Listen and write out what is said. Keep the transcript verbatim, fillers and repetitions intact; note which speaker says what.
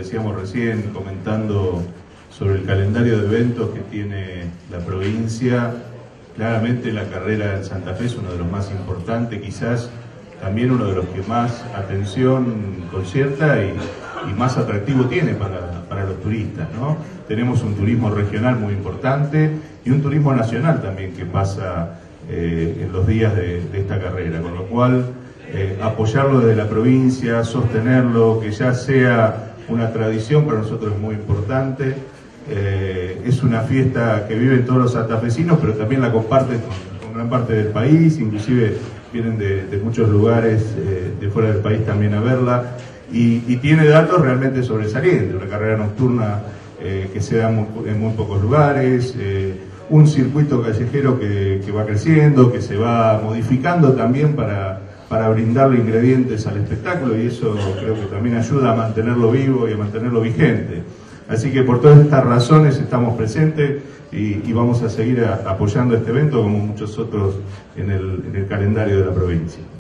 Speaker 1: decíamos recién, comentando sobre el calendario de eventos que tiene la provincia, claramente la carrera en Santa Fe es uno de los más importantes, quizás también uno de los que más atención concierta y, y más atractivo tiene para, para los turistas, ¿no? Tenemos un turismo regional muy importante y un turismo nacional también que pasa eh, en los días de, de esta carrera, con lo cual eh, apoyarlo desde la provincia, sostenerlo, que ya sea una tradición para nosotros es muy importante. Eh, es una fiesta que viven todos los santafesinos, pero también la comparten con, con gran parte del país, inclusive vienen de, de muchos lugares eh, de fuera del país también a verla, y, y tiene datos realmente sobresalientes, una carrera nocturna eh, que se da muy, en muy pocos lugares, eh, un circuito callejero que, que va creciendo, que se va modificando también para, para brindarle ingredientes al espectáculo, y eso creo que también ayuda a mantenerlo vivo y a mantenerlo vigente. Así que por todas estas razones estamos presentes y, y vamos a seguir a, apoyando este evento como muchos otros en el, en el calendario de la provincia.